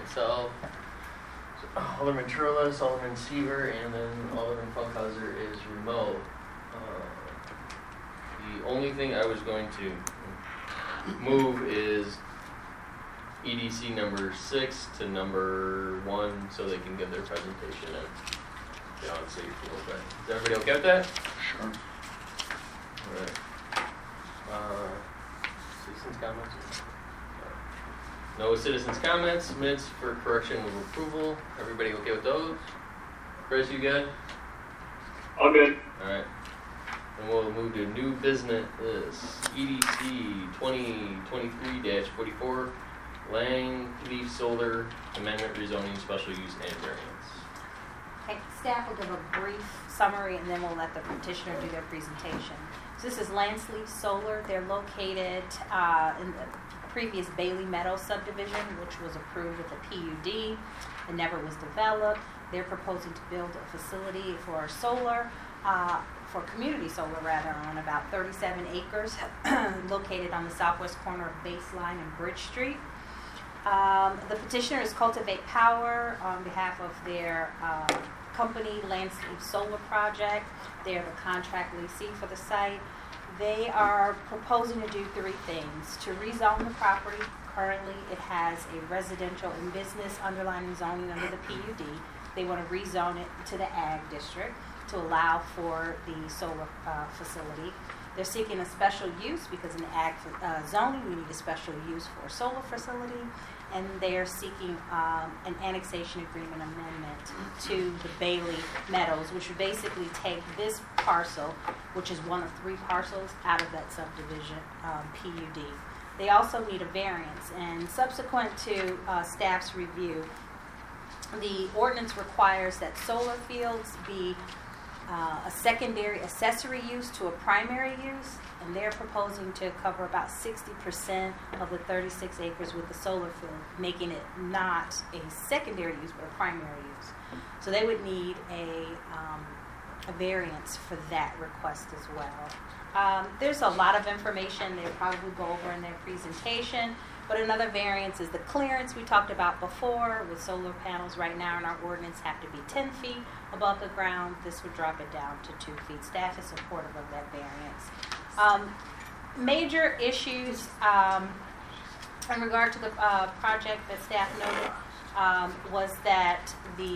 myself, Alderman Turles, Alderman Seaver, and then Alderman Funkhauser is remote. The only thing I was going to move is EDC number 6 to number 1 so they can give their presentation and get on safe field. But is everybody okay with that? Sure. Alright. Citizens' comments? No citizens' comments. Minutes for correction of approval. Everybody okay with those? Chris, you good? All good. Alright. And we'll move to new business. EDC 2023-44 Lang Leaf Solar Amendment Rezoning Special Use and Variance. Okay, staff will give a brief summary and then we'll let the petitioner do their presentation. So this is Landsleaf Solar. They're located in the previous Bailey Meadows subdivision, which was approved with a PUD and never was developed. They're proposing to build a facility for solar, for community solar rather, on about 37 acres located on the southwest corner of Baseline and Bridge Street. The petitioner is Cultivate Power on behalf of their company, Landsleaf Solar Project. They are the contract leasing for the site. They are proposing to do 3 things. To rezone the property. Currently, it has a residential and business underlying zoning under the PUD. They want to rezone it to the Ag District to allow for the solar facility. They're seeking a special use because in the Ag zoning, we need a special use for a solar facility. And they are seeking an annexation agreement amendment to the Bailey Meadows, which would basically take this parcel, which is one of 3 parcels, out of that subdivision PUD. They also need a variance, and subsequent to staff's review, the ordinance requires that solar fields be a secondary accessory use to a primary use, and they're proposing to cover about 60% of the 36 acres with the solar field, making it not a secondary use but a primary use. So they would need a variance for that request as well. There's a lot of information they'll probably go over in their presentation, but another variance is the clearance we talked about before with solar panels right now in our ordinance have to be 10 feet above the ground. This would drop it down to 2 feet. Staff is supportive of that variance. Major issues in regard to the project that staff noted was that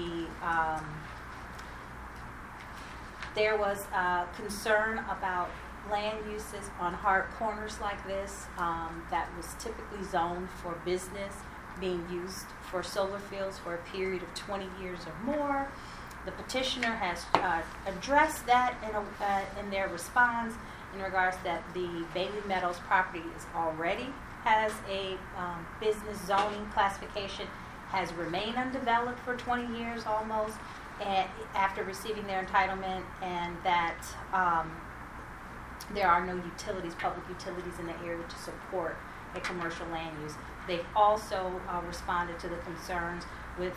there was concern about land uses on hard corners like this that was typically zoned for business being used for solar fields for a period of 20 years or more. The petitioner has addressed that in their response in regards that the Bailey Meadows property is already has a business zoning classification, has remained undeveloped for 20 years almost, and after receiving their entitlement, and that there are no utilities, public utilities in the area to support a commercial land use. They've also responded to the concerns with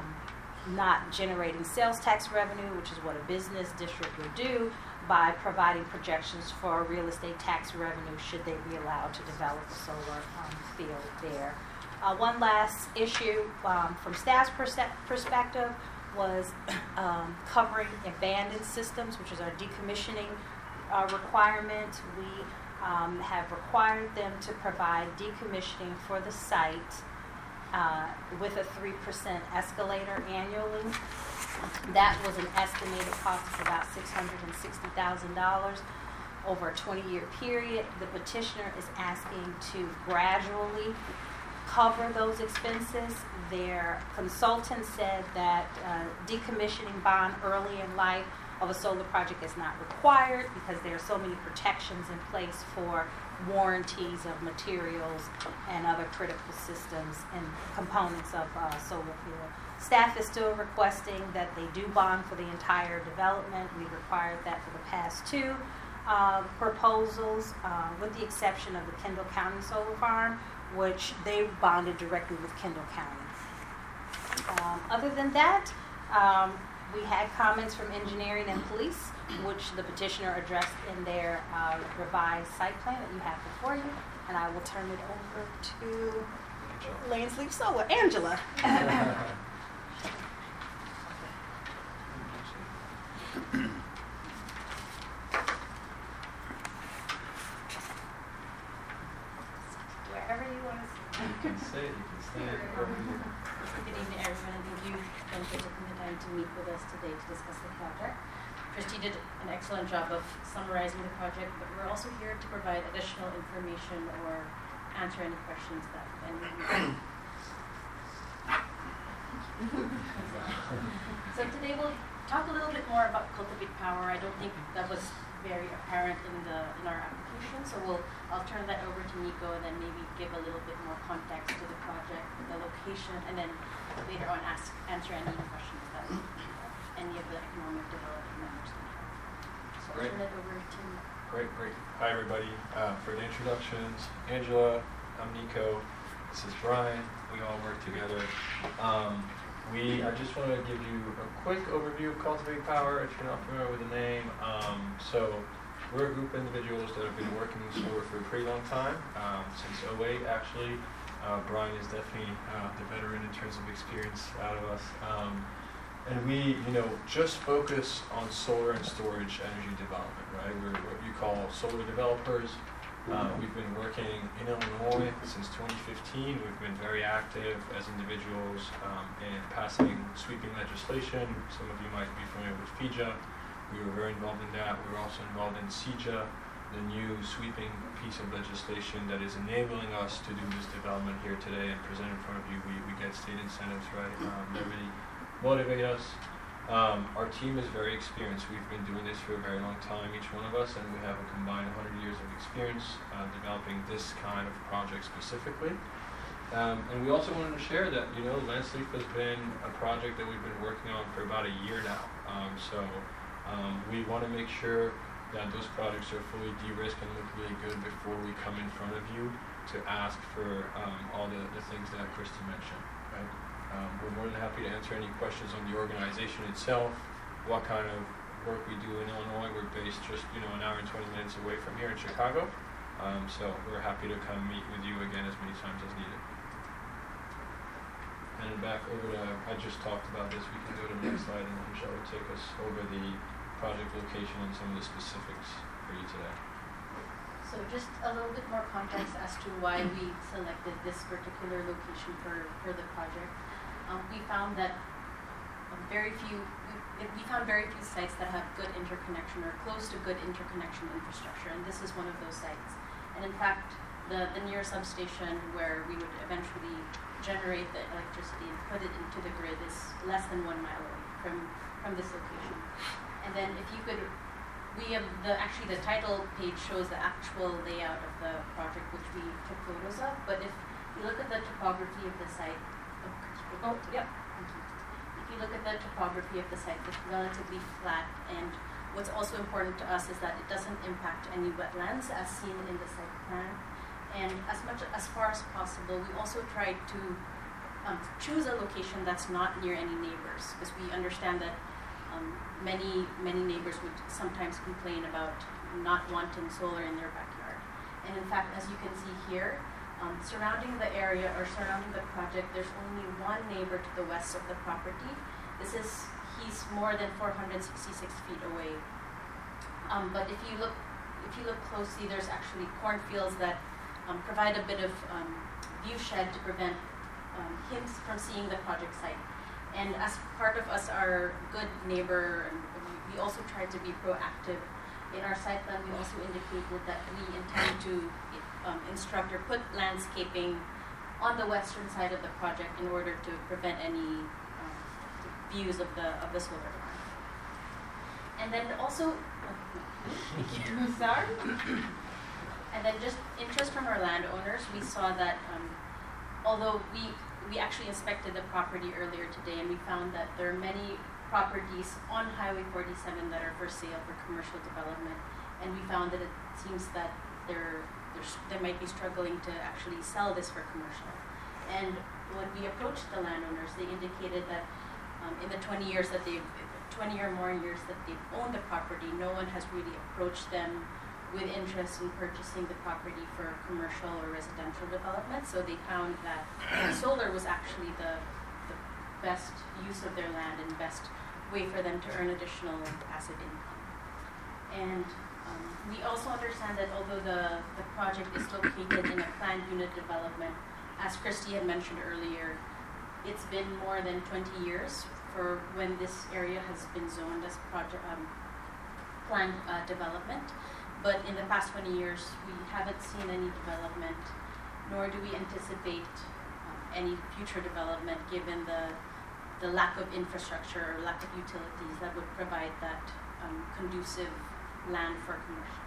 not generating sales tax revenue, which is what a business district would do, by providing projections for real estate tax revenue should they be allowed to develop a solar field there. One last issue from staff's perspective was covering abandoned systems, which is our decommissioning requirement. We have required them to provide decommissioning for the site with a 3% escalator annually. That was an estimated cost of about $660,000 over a 20-year period. The petitioner is asking to gradually cover those expenses. Their consultant said that decommissioning bond early in life of a solar project is not required because there are so many protections in place for warranties of materials and other critical systems and components of solar field. Staff is still requesting that they do bond for the entire development. We required that for the past 2 proposals, with the exception of the Kendall County Solar Farm, which they bonded directly with Kendall County. Other than that, we had comments from engineering and police, which the petitioner addressed in their revised site plan that you have before you. And I will turn it over to Landsleaf Solar, Angela. Wherever you want to sit. You can stand. Good evening, everyone, and thank you again for taking the time to meet with us today to discuss the project. Christy did an excellent job of summarizing the project, but we're also here to provide additional information or answer any questions that any of you have. So today we'll talk a little bit more about Cultivate Power. I don't think that was very apparent in our application, so I'll turn that over to Nico and then maybe give a little bit more context to the project, the location, and then later on answer any questions that any of the economic development members may have. So I'll turn it over to Nico. Great. Hi, everybody. For the introductions, Angela, I'm Nico. This is Brian. We all work together. I just want to give you a quick overview of Cultivate Power if you're not familiar with the name. So we're a group of individuals that have been working in solar for a pretty long time, since 2008 actually. Brian is definitely the veteran in terms of experience out of us. And we, just focus on solar and storage energy development, right? We're what you call solar developers. We've been working in Illinois since 2015. We've been very active as individuals in passing sweeping legislation. Some of you might be familiar with FEJA. We were very involved in that. We were also involved in CEJA, the new sweeping piece of legislation that is enabling us to do this development here today and present in front of you. We get state incentives, right, that really motivate us. Our team is very experienced. We've been doing this for a very long time, each one of us, and we have a combined 100 years of experience developing this kind of project specifically. And we also wanted to share that, Landsleaf has been a project that we've been working on for about a year now. So we want to make sure that those projects are fully de-risked and look really good before we come in front of you to ask for all the things that Christy mentioned, right? We're more than happy to answer any questions on the organization itself, what kind of work we do in Illinois. We're based just, an hour and 20 minutes away from here in Chicago. So we're happy to come meet with you again as many times as needed. And back over to, I just talked about this, we can go to the next slide and Michelle will take us over the project location and some of the specifics for you today. So just a little bit more context as to why we selected this particular location for the project. We found that very few sites that have good interconnection or close to good interconnection infrastructure, and this is one of those sites. And in fact, the near substation where we would eventually generate the electricity and put it into the grid is less than 1 mile away from this location. And then if you could, the title page shows the actual layout of the project, which we took photos of. But if you look at the topography of the site, thank you. If you look at the topography of the site, it's relatively flat. And what's also important to us is that it doesn't impact any wetlands as seen in the site plan. And as far as possible, we also tried to choose a location that's not near any neighbors, because we understand that many neighbors would sometimes complain about not wanting solar in their backyard. And in fact, as you can see here, surrounding the area or surrounding the project, there's only one neighbor to the west of the property. He's more than 466 feet away. But if you look closely, there's actually cornfields that provide a bit of view shed to prevent him from seeing the project site. And as part of us, our good neighbor, we also tried to be proactive. In our site plan, we also indicated that we intend to instruct or put landscaping on the western side of the project in order to prevent any views of the solar farm. And then also, sorry. And then just interest from our landowners, we saw that although we actually inspected the property earlier today, and we found that there are many properties on Highway 47 that are for sale for commercial development, and we found that it seems that they might be struggling to actually sell this for commercial. And when we approached the landowners, they indicated that in the 20 or more years that they've owned the property, no one has really approached them with interest in purchasing the property for commercial or residential development. So they found that solar was actually the best use of their land and best way for them to earn additional passive income. And we also understand that although the project is located in a planned unit development, as Christy had mentioned earlier, it's been more than 20 years for when this area has been zoned as planned development. But in the past 20 years, we haven't seen any development, nor do we anticipate any future development given the lack of infrastructure or lack of utilities that would provide that conducive land for commercial.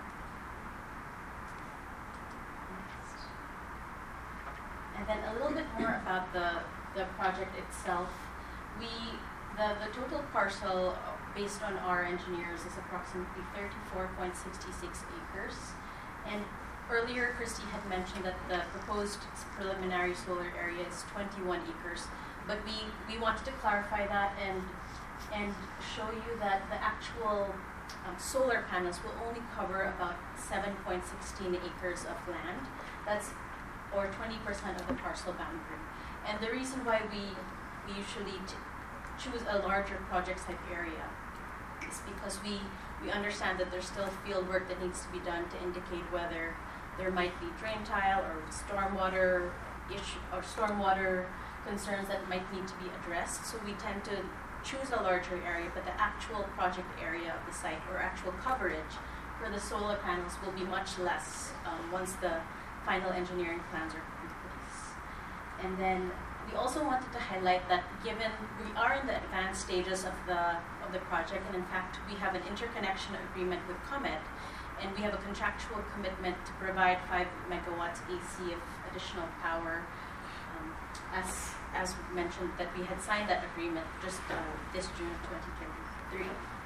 Next. And then a little bit more about the project itself. The total parcel, based on our engineers, is approximately 34.66 acres. And earlier, Christy had mentioned that the proposed preliminary solar area is 21 acres. But we wanted to clarify that and show you that the actual solar panels will only cover about 7.16 acres of land. That's or 20% of the parcel boundary. And the reason why we usually choose a larger project site area is because we understand that there's still field work that needs to be done to indicate whether there might be drain tile or stormwater concerns that might need to be addressed. So we tend to choose a larger area, but the actual project area of the site or actual coverage for the solar panels will be much less once the final engineering plans are in place. And then we also wanted to highlight that given we are in the advanced stages of the project, and in fact we have an interconnection agreement with ComEd, and we have a contractual commitment to provide 5 megawatts AC of additional power. As mentioned, that we had signed that agreement just this June 2023.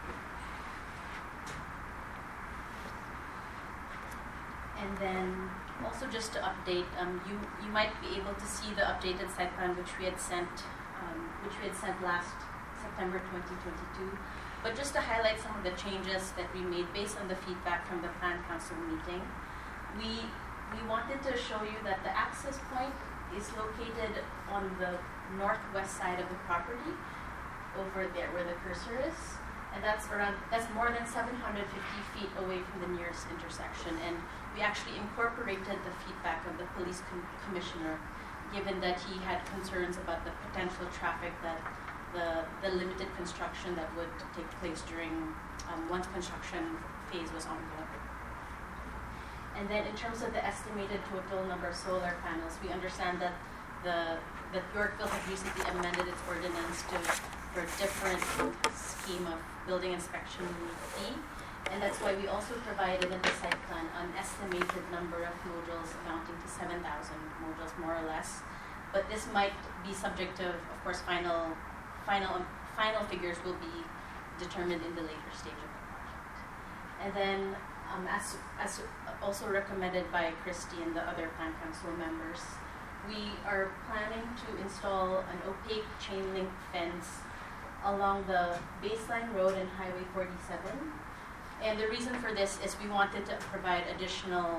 And then also just to update, you might be able to see the updated site plan which we had sent last September 2022. But just to highlight some of the changes that we made based on the feedback from the Plan Council meeting, we wanted to show you that the access point is located on the northwest side of the property, over there where the cursor is, and that's more than 750 feet away from the nearest intersection. And we actually incorporated the feedback of the police commissioner, given that he had concerns about the potential traffic that the limited construction that would take place during once construction phase was ongoing. And then in terms of the estimated total number of solar panels, we understand that Yorkville had recently amended its ordinance for a different scheme of building inspection fee. And that's why we also provided in the site plan an estimated number of modules amounting to 7,000 modules, more or less. But this might be subject of course, final figures will be determined in the later stage of the project. And then, as also recommended by Christy and the other Plan Council members, we are planning to install an opaque chain link fence along the baseline road and Highway 47. And the reason for this is we wanted to provide additional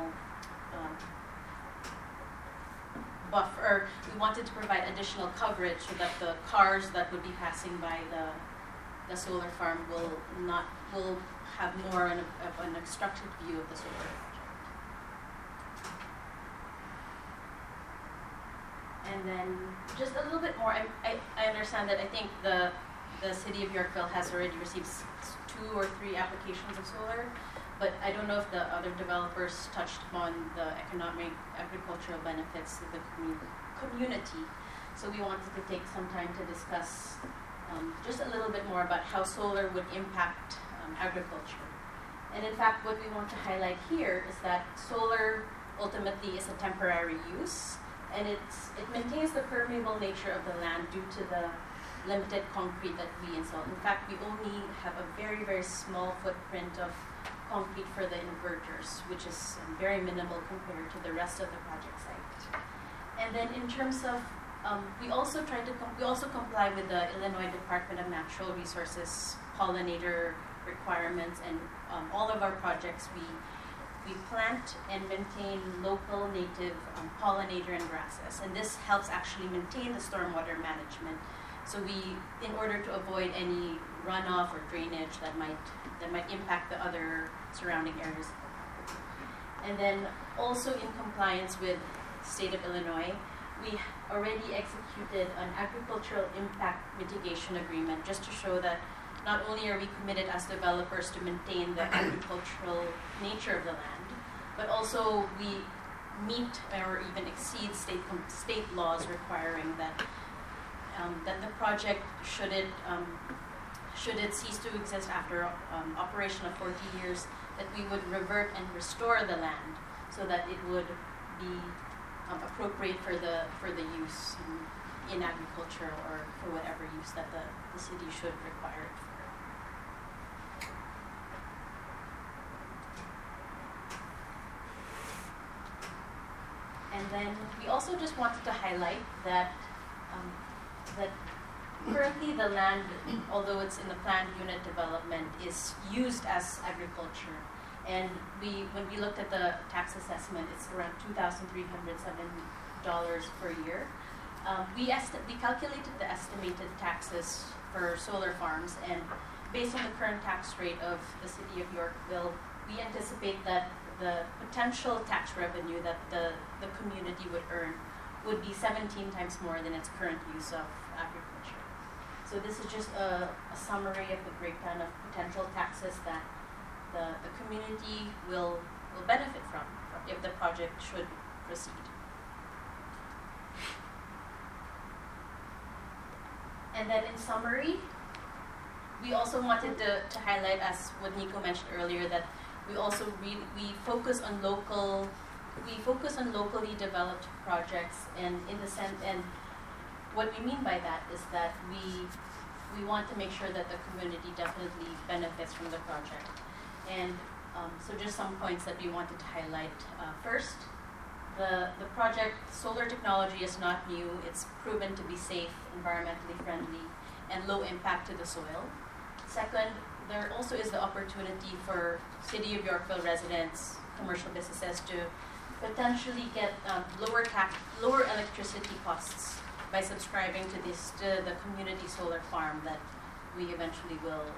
buffer. We wanted to provide additional coverage so that the cars that would be passing by the solar farm will have more of an obstructed view of the solar project. And then just a little bit more, I understand that I think the city of Yorkville has already received 2 or 3 applications of solar, but I don't know if the other developers touched upon the economic, agricultural benefits of the community. So we wanted to take some time to discuss just a little bit more about how solar would impact agriculture. And in fact, what we want to highlight here is that solar ultimately is a temporary use, and it maintains the permeable nature of the land due to the limited concrete that we install. In fact, we only have a very, very small footprint of concrete for the inverters, which is very minimal compared to the rest of the project site. And then in terms of, we also comply with the Illinois Department of Natural Resources pollinator requirements, and all of our projects we plant and maintain local native pollinator and grasses, and this helps actually maintain the stormwater management. So in order to avoid any runoff or drainage that might impact the other surrounding areas. And then also in compliance with State of Illinois, we already executed an agricultural impact mitigation agreement just to show that not only are we committed as developers to maintain the agricultural nature of the land, but also we meet or even exceed state laws requiring that the project, should it cease to exist after operation of 40 years, that we would revert and restore the land so that it would be appropriate for the use in agriculture or for whatever use that the city should require it for. And then we also just wanted to highlight that currently the land, although it's in the planned unit development, is used as agriculture. And when we looked at the tax assessment, it's around $2,307 per year. We calculated the estimated taxes for solar farms, and based on the current tax rate of the city of Yorkville, we anticipate that the potential tax revenue that the community would earn would be 17 times more than its current use of agriculture. So this is just a summary of the breakdown of potential taxes that the community will benefit from if the project should proceed. And then in summary, we also wanted to highlight, as what Nico mentioned earlier, that we also we focus on locally developed projects, and in the sense, and what we mean by that is that we want to make sure that the community definitely benefits from the project. And so just some points that we wanted to highlight. First, the project solar technology is not new. It's proven to be safe, environmentally friendly, and low impact to the soil. Second, there also is the opportunity for City of Yorkville residents, commercial businesses to potentially get lower electricity costs by subscribing to the community solar farm that we eventually will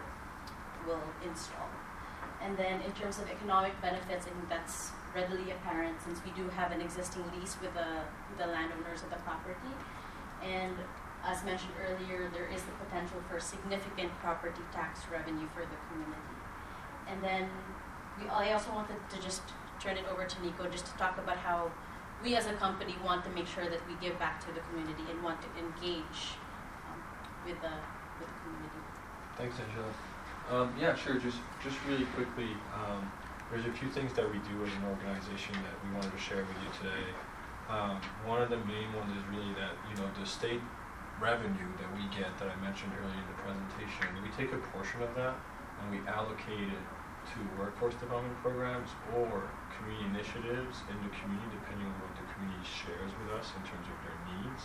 install. And then in terms of economic benefits, I think that's readily apparent since we do have an existing lease with the landowners of the property. And as mentioned earlier, there is the potential for significant property tax revenue for the community. And then I also wanted to just turn it over to Nico just to talk about how we as a company want to make sure that we give back to the community and want to engage with the community. Thanks, Angela. Yeah, sure. Just really quickly, there's a few things that we do as an organization that we wanted to share with you today. One of the main ones is really that, the state revenue that we get that I mentioned earlier in the presentation, we take a portion of that and we allocate it to workforce development programs or community initiatives in the community, depending on what the community shares with us in terms of their needs.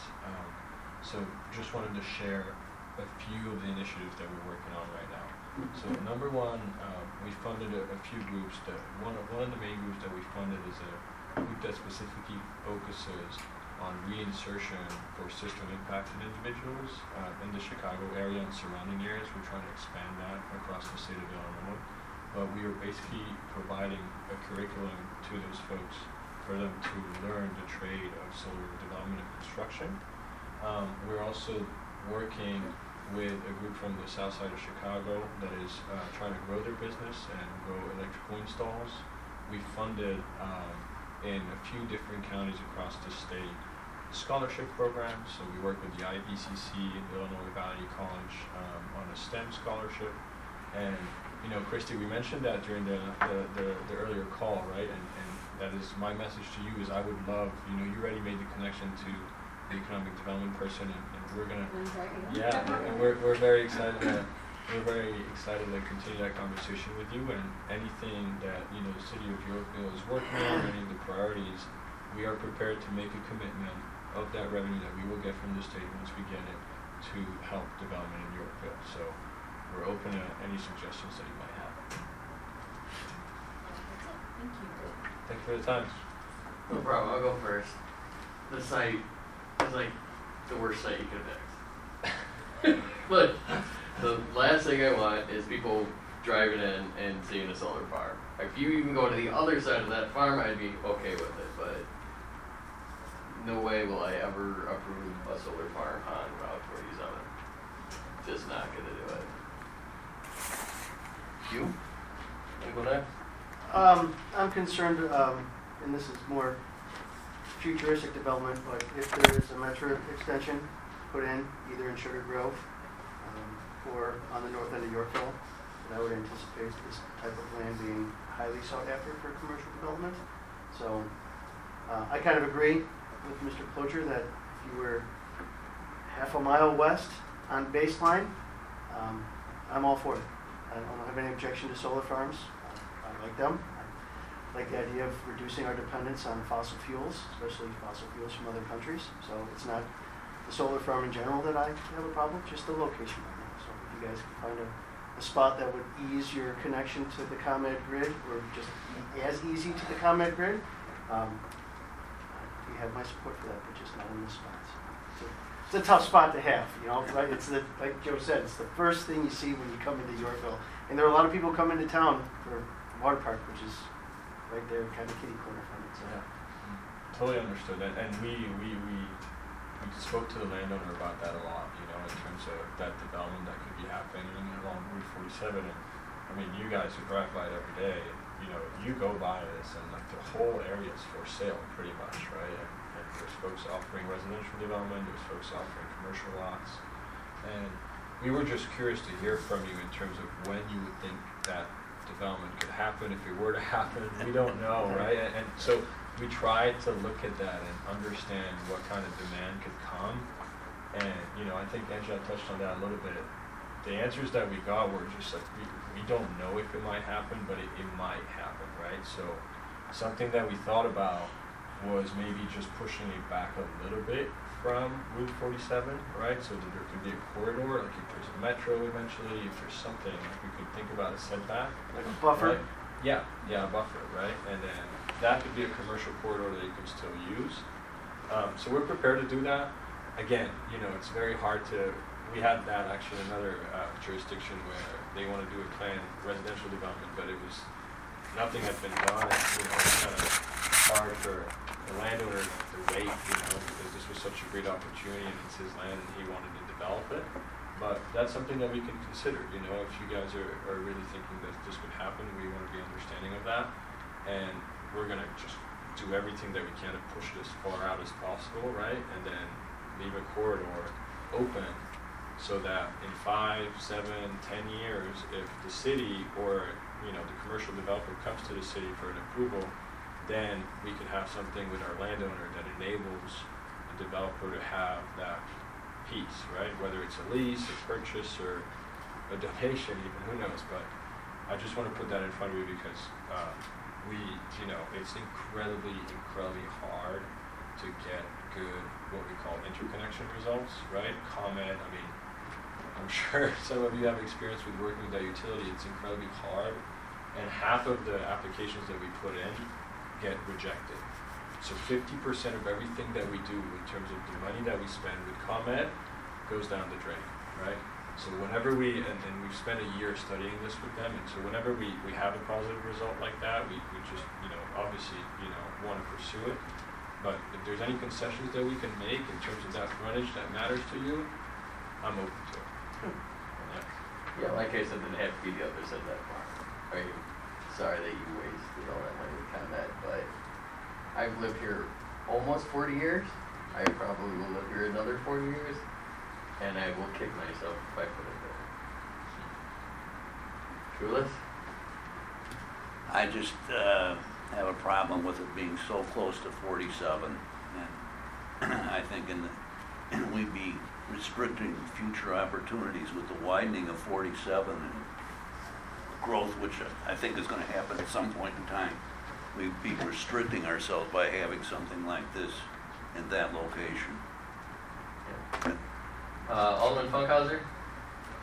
So just wanted to share a few of the initiatives that we're working on right now. So number one, we funded a few groups. One of the main groups that we funded is a group that specifically focuses on reinsertion for system impacted individuals in the Chicago area and surrounding areas. We're trying to expand that across the state of Illinois. But we are basically providing a curriculum to those folks for them to learn the trade of solar development and construction. We're also working with a group from the south side of Chicago that is trying to grow their business and grow electrical installs. We funded in a few different counties across the state scholarship programs. So we work with the IVCC, Illinois Valley College, on a STEM scholarship. And Christy, we mentioned that during the earlier call, right? And that is my message to you is I would love, you already made the connection to the economic development person, and we're gonna, and we're very excited to continue that conversation with you, and anything that the city of Yorkville is working on, any of the priorities, we are prepared to make a commitment of that revenue that we will get from the state once we get it to help development in Yorkville. So we're open to any suggestions that you might have. That's it. Thank you. Thank you for the time. No problem, I'll go first. The site is like the worst site you could have picked. But the last thing I want is people driving in and seeing a solar farm. If you even go to the other side of that farm, I'd be okay with it, but no way will I ever approve a solar farm on Route 47. Just not gonna do it. You? Wanna go next? I'm concerned, and this is more futuristic development, but if there is a metro extension put in, either in Sugar Grove or on the north end of Yorkville, I would anticipate this type of land being highly sought after for commercial development. So I kind of agree with Mr. Clocher that if you were half a mile west on baseline, I'm all for it. I don't have any objection to solar farms. I like them. I like the idea of reducing our dependence on fossil fuels, especially fossil fuels from other countries. So it's not the solar farm in general that I have a problem with, just the location right now. So if you guys can find a spot that would ease your connection to the ComEd grid, or just as easy to the ComEd grid, you have my support for that, but just not in this spot. So it's a tough spot to have, you know, right? It's like Joe said, it's the first thing you see when you come into Yorkville. And there are a lot of people come into town for water park, which is right there, kind of kitty corner from it. So. Yeah, totally understood. And we spoke to the landowner about that a lot, you know, in terms of that development that could be happening along Route 47. And I mean, you guys who drive by it every day, you know, you go by this and like the whole area is for sale pretty much, right? And there's folks offering residential development, there's folks offering commercial lots. And we were just curious to hear from you in terms of when you would think that development could happen, if it were to happen. We don't know, right? And so we tried to look at that and understand what kind of demand could come. And, you know, I think Angela touched on that a little bit. The answers that we got were just like, we don't know if it might happen, but it might happen, right? So something that we thought about was maybe just pushing it back a little bit from Route 47, right? So that there could be a corridor, like if there's a metro eventually, if there's something, like we could think about a setback. Like a buffer? Right? Yeah, a buffer, right? And then that could be a commercial corridor that you could still use. So we're prepared to do that. Again, you know, it's very hard to, we had that actually in another jurisdiction where they want to do a planned residential development, but it was, nothing had been done. And, you know, it's kind of hard for the landowner to wait, you know, because this was such a great opportunity and it's his land and he wanted to develop it. But that's something that we can consider, you know, if you guys are really thinking that this would happen, we want to be understanding of that. And we're going to just do everything that we can to push it as far out as possible, right? And then leave a corridor open so that in 5, 7, 10 years, if the city or, you know, the commercial developer comes to the city for an approval, then we can have something with our landowner that enables the developer to have that piece, right? Whether it's a lease, a purchase, or a donation, even, who knows? But I just want to put that in front of you because you know, it's incredibly hard to get good, what we call interconnection results, right? ComEd, I mean, I'm sure some of you have experience with working with that utility. It's incredibly hard, and half of the applications that we put in get rejected. So 50% of everything that we do in terms of the money that we spend with ComEd goes down the drain, right? So whenever we, and we've spent a year studying this with them, and so whenever we have a positive result like that, we just, you know, obviously, you know, want to pursue it. But if there's any concessions that we can make in terms of that frontage that matters to you, I'm open to it. Yeah, like I said, then it had to be the other side of that farm. Right? Sorry that you wasted all that money with ComEd, but I've lived here almost 40 years. I probably will live here another 40 years, and I will kick myself if I put it there. Trulis? I just have a problem with it being so close to 47, and I think we'd be restricting future opportunities with the widening of 47 and growth, which I think is going to happen at some point in time. We'd be restricting ourselves by having something like this in that location. Alderman Funkhauser?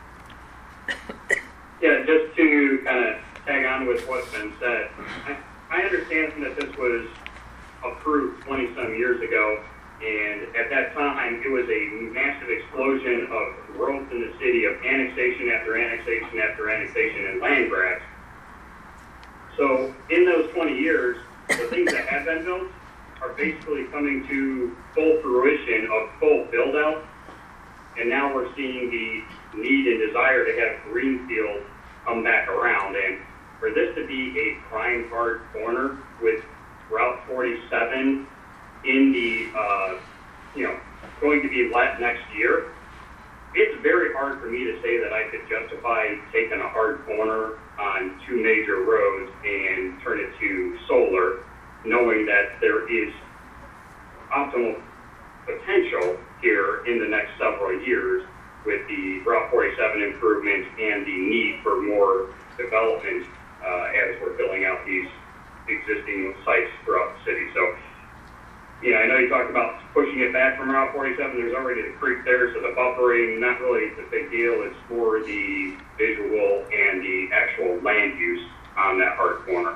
Yeah, just to kind of tag on with what's been said, I understand that this was approved 20-some years ago, and at that time, it was a massive explosion of growth in the city of annexation after annexation after annexation and land grabs. So in those 20 years, the things that have been built are basically coming to full fruition of full build-out, and now we're seeing the need and desire to have greenfield come back around. And for this to be a prime hard corner with Route 47 in the, going to be let next year, it's very hard for me to say that I could justify taking a hard corner on two major roads and turn it to solar, knowing that there is optimal potential here in the next several years with the Route 47 improvement and the need for more development as we're filling out these existing sites throughout the city. So, I know you talked about pushing it back from Route 47. There's already the creek there, so the buffering, not really the big deal. It's for the visual and the actual land use on that hard corner.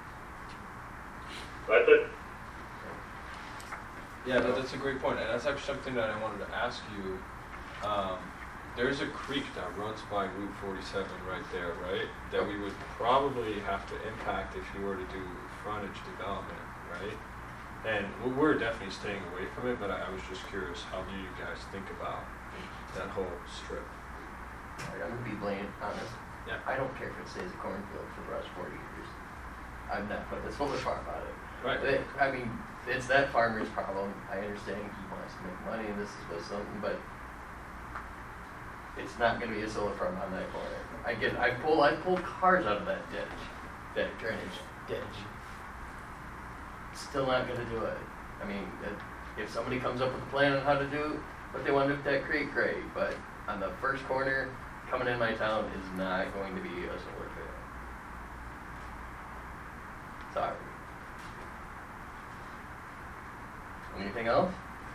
So that's it. Yeah, that's a great point, and that's actually something that I wanted to ask you. There's a creek that runs by Route 47 right there, right? That we would probably have to impact if you were to do frontage development, right? And we're definitely staying away from it, but I was just curious, how do you guys think about that whole strip? I'm gonna be blunt, honest. Yeah. I don't care if it stays a cornfield for the rest of 40 years. I'm not putting a solar farm on it. Right. It's that farmer's problem. I understand he wants to make money and this was something, but it's not gonna be a solar farm on that corner. I pull cars out of that ditch, that drainage ditch. Still not gonna do it. If somebody comes up with a plan on how to do what they want to do with that creek, great, but on the first corner, coming in my town is not going to be a solar field. Sorry. Anything else?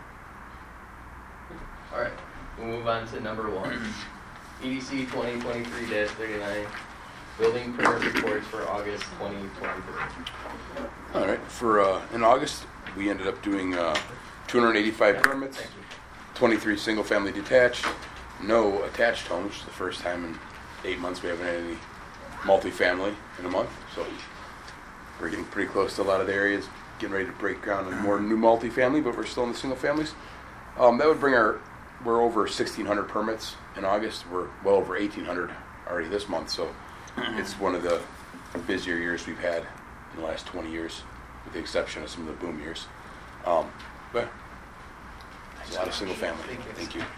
Alright, we'll move on to number 1. EDC 2023-39, building permit reports for August 2023. All right, in August, we ended up doing 285 permits, Thank you. 23 single-family detached, no attached homes, which is the first time in 8 months we haven't had any multifamily in a month, so we're getting pretty close to a lot of the areas, getting ready to break ground on more new multifamily, but we're still in the single families. That would bring we're over 1,600 permits in August, we're well over 1,800 already this month, so it's one of the busier years we've had in the last 20 years, with the exception of some of the boom years. But a lot of single family. Thank you.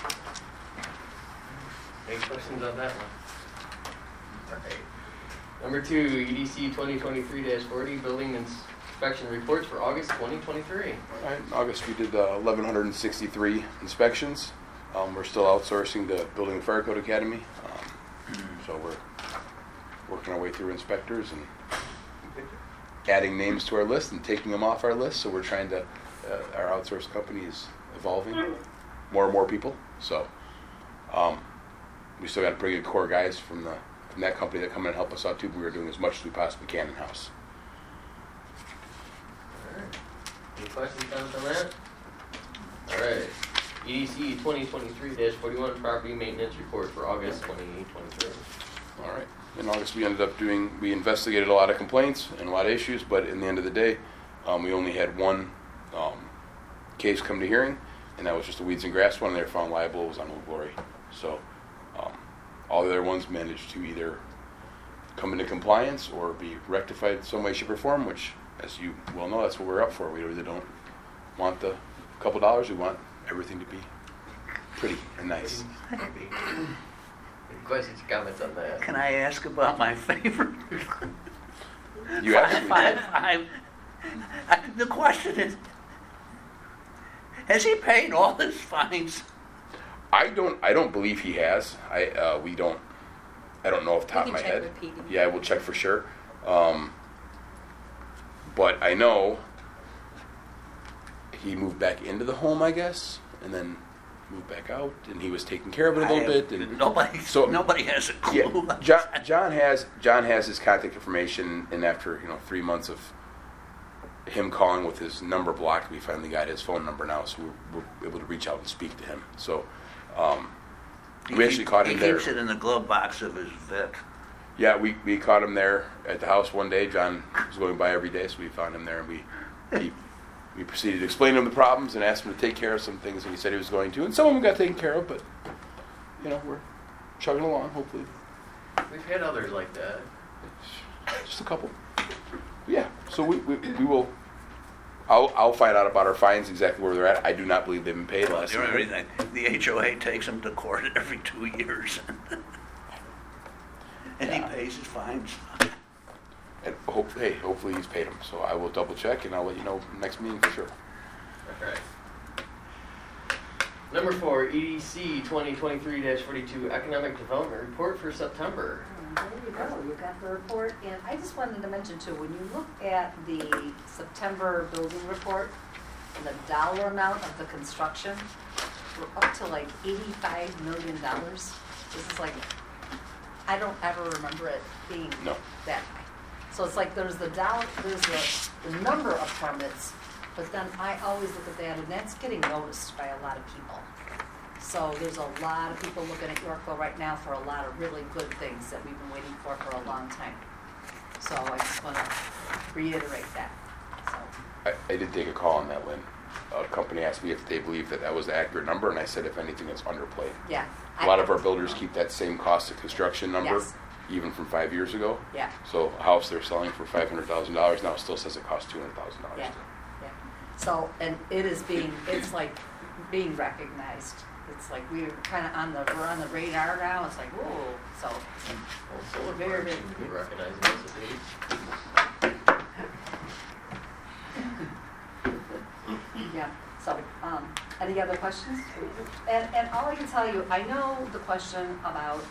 Any questions on that one? Alright. Number 2, EDC 2023-40, building inspection reports for August 2023. All right, in August we did 1,163 inspections. We're still outsourcing the Building and Fire Code Academy, so we're working our way through inspectors and adding names to our list and taking them off our list. So we're trying to, our outsourced company is evolving, more and more people. So we still got pretty good core guys from that company that come in and help us out too. But we're doing as much as we possibly can in house. Alright. Any questions, comments on that? Alright. EDC 2023-41, property maintenance report for August 2023. All right. In August, we ended up we investigated a lot of complaints and a lot of issues, but in the end of the day, we only had one case come to hearing, and that was just a weeds and grass one. They were found liable. It was on Old Glory. So all the other ones managed to either come into compliance or be rectified some way, shape, or form, which, as you well know, that's what we're up for. We really don't want the couple dollars. We want everything to be pretty and nice. Any questions, comments on that? Can I ask about my favorite? You actually The question is, has he paid all his fines? I don't believe he has. I don't know off the top of my head. We can check with PD. Yeah, we'll check for sure. But I know he moved back into the home, I guess, and then moved back out, and he was taking care of it a little bit. And Nobody has a clue. yeah, John has his contact information, and after 3 months of him calling with his number blocked, we finally got his phone number now, so we're able to reach out and speak to him. So we actually caught him there. He keeps it in the glove box of his vet. Yeah, we caught him there at the house one day. John was going by every day, so we found him there, and we proceeded to explain to him the problems and asked him to take care of some things that he said he was going to. And some of them got taken care of, but, we're chugging along, hopefully. We've had others like that. Just a couple. Yeah, so we will... I'll find out about our fines, exactly where they're at. I do not believe they've been paid last year. The HOA takes him to court every 2 years. And he pays his fines. And hopefully he's paid them. So I will double check, and I'll let you know next meeting for sure. All right. Number 4, EDC 2023-42 Economic Development Report for September. There you go, you got the report, and I just wanted to mention too, when you look at the September building report, and the dollar amount of the construction, we're up to like $85 million. This is like, I don't ever remember it being that high. So it's like there's the number of permits, but then I always look at that, and that's getting noticed by a lot of people. So there's a lot of people looking at Yorkville right now for a lot of really good things that we've been waiting for a long time. So I just want to reiterate that. So I did take a call on that, Lynn. A company asked me if they believe that was the accurate number, and I said if anything, it's underplayed. yeah. A lot of our builders keep that same cost of construction number, Yes. even from 5 years ago. Yeah. So a house they're selling for $500,000 now still says it costs $200,000. Yeah, yeah. So, and it's like being recognized. It's like we're kind of we're on the radar now. It's like, whoa. So, Well, solar Very, farms very should be recognizing us as a yeah. So, any other questions? And all I can tell you, I know the question about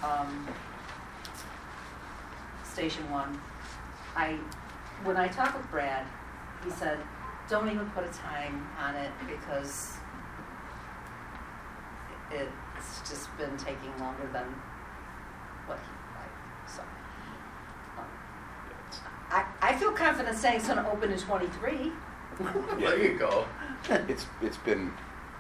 Station 1. When I talked with Brad, he said, don't even put a time on it because it's just been taking longer than what he liked. So, I feel confident saying it's going to open in 23. There you go. It's been,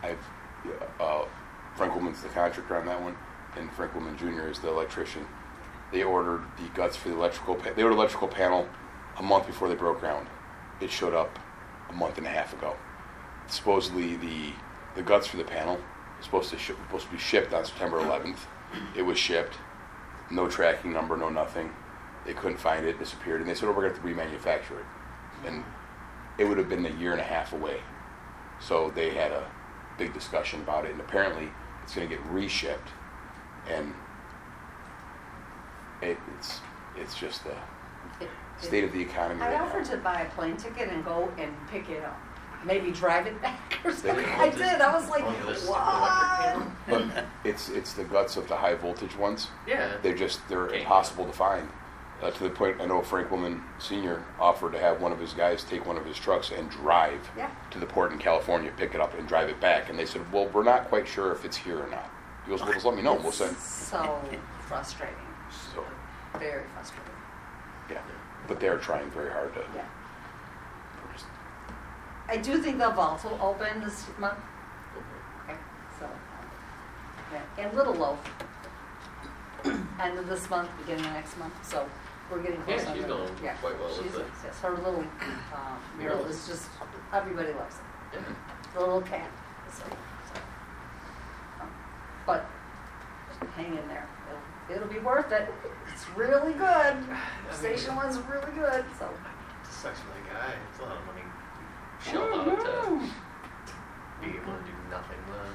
Frank Woolman's the contractor on that one, and Frank Woolman Jr. is the electrician. They ordered the guts for the they ordered electrical panel a month before they broke ground. It showed up a month and a half ago. Supposedly the guts for the panel was supposed to be shipped on September 11th. It was shipped, no tracking number, no nothing. They couldn't find it, disappeared, and they said, we're going to have to remanufacture it. And it would have been a year and a half away. So they had a big discussion about it, and apparently it's going to get reshipped, and it's just the state of the economy I right offered now. to buy a plane ticket and go and pick it up. Maybe drive it back or something. could I just did. I was like, go into this stupid what? electric But it's the guts of the high voltage ones. Yeah. They're impossible to find. To the point, I know Frank Woolman Sr. offered to have one of his guys take one of his trucks and drive Yeah. to the port in California, pick it up, and drive it back. And they said, well, we're not quite sure if it's here or not. He goes, well, just let me know. We'll send. So frustrating. So, Very frustrating. yeah. But they're trying very hard to. Yeah. I do think the vault will open this month. Okay. So, yeah. And Little Loaf. End of this month, beginning of next month. So we're getting close. Yeah, she's on going quite well with she's, it. Yes, her little mural is just, everybody loves it. Yeah. The little cat. So, but hang in there. It'll be worth it. It's really good. Station 1's really good. So. It sucks for the guy. It's a lot of money shelled out to be able to do nothing with.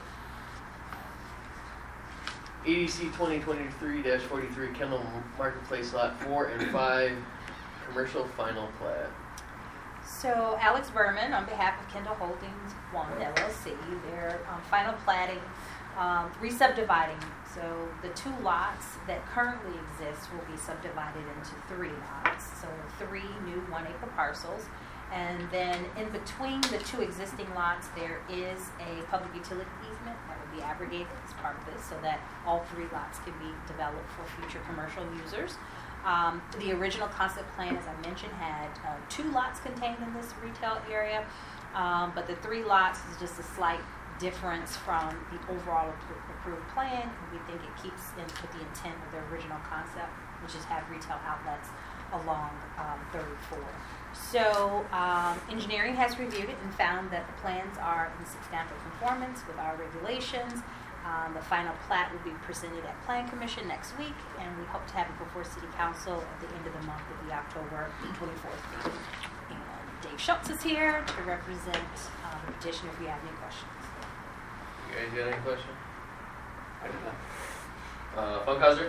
EDC 2023-43 Kendall Marketplace Lot 4 and 5 Commercial Final Plat. So Alex Berman, on behalf of Kendall Holdings 1 LLC, they're final platting, re-subdividing. So the 2 lots that currently exist will be subdivided into 3 lots. So 3 new 1-acre parcels. And then in between the two existing lots, there is a public utility easement that will be abrogated as part of this so that all 3 lots can be developed for future commercial users. The original concept plan, as I mentioned, had 2 lots contained in this retail area, but the 3 lots is just a slight difference from the overall approved plan, and we think it keeps in with the intent of the original concept, which is have retail outlets along 34. So engineering has reviewed it and found that the plans are in substantial conformance with our regulations. The final plat will be presented at Plan Commission next week, and we hope to have it before City Council at the end of the month at the October 24th meeting. And Dave Schultz is here to represent the petition if you have any questions. You guys got any questions? I don't know. Funkhauser?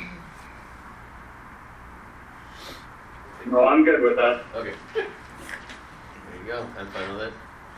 No, I'm good with that. Okay. There you go. I'm fine with it.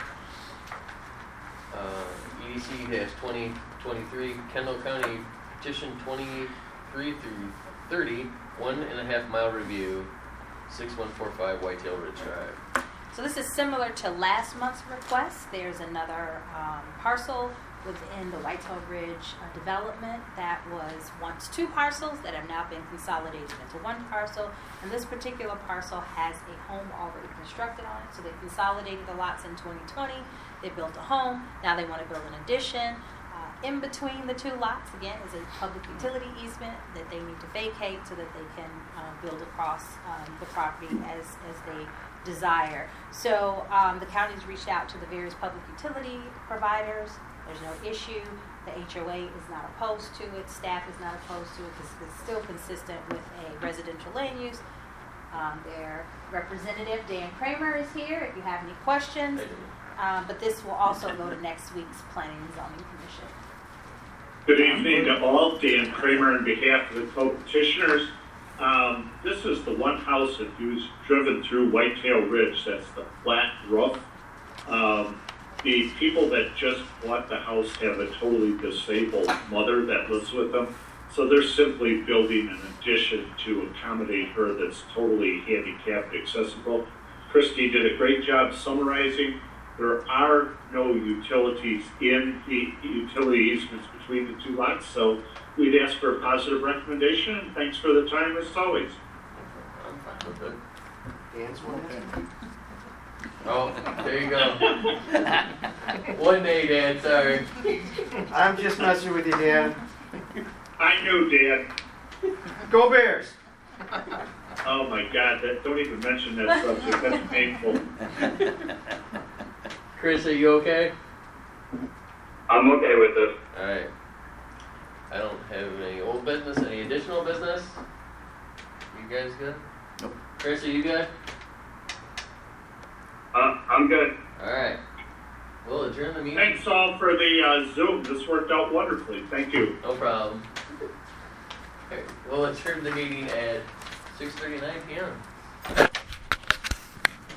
EDC has 2023 Kendall County Petition 23 through 30, 1.5 mile review, 6145 Whitetail Ridge Drive. So this is similar to last month's request. There's another parcel within the Whitetail Ridge development that was once 2 parcels that have now been consolidated into 1 parcel. And this particular parcel has a home already constructed on it. So they consolidated the lots in 2020. They built a home. Now they want to build an addition. In between the 2 lots, again, is a public utility easement that they need to vacate so that they can build across the property as they desire. So the county's reached out to the various public utility providers. There's no issue. The HOA is not opposed to it. Staff is not opposed to it because it's still consistent with a residential land use. Their representative, Dan Kramer, is here if you have any questions. But this will also go to next week's Planning and Zoning Commission. Good evening to all. Dan Kramer on behalf of the co-petitioners. This is the one house that you've driven through Whitetail Ridge. That's the flat roof. The people that just bought the house have a totally disabled mother that lives with them. So they're simply building an addition to accommodate her that's totally handicapped accessible. Christy did a great job summarizing. There are no utilities in the utility easements between the 2 lots, so we'd ask for a positive recommendation, and thanks for the time as always. I'm fine with it. Dan's one. Oh, there you go. One day, Dan, sorry. I'm just messing with you, Dan. I knew, Dan. Go Bears! Oh my God, don't even mention that subject. That's painful. Chris, are you okay? I'm okay with this. Alright. I don't have any old business, any additional business? You guys good? Nope. Chris, are you good? I'm good. Alright. We'll adjourn the meeting. Thanks all for the Zoom. This worked out wonderfully. Thank you. No problem. Okay. We'll adjourn the meeting at 6:39 p.m.